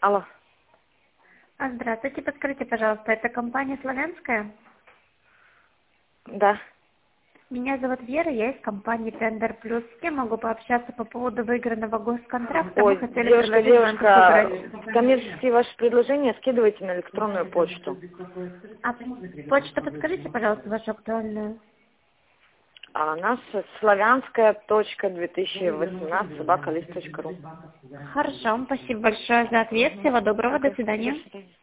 Алло. Здравствуйте, подскажите, пожалуйста, это компания «Славянская»? Да. Меня зовут Вера, я из компании «Тендер Плюс». С кем могу пообщаться по поводу выигранного госконтракта? Мы Ой, хотели предложить вам девушка, такую коммерческие ваши предложения скидывайте на электронную почту. А почту подскажите, пожалуйста, вашу актуальную? А наша славянская.2018@list.ru. Хорошо, спасибо большое за ответ. Всего доброго, до Ага, до свидания. свидания.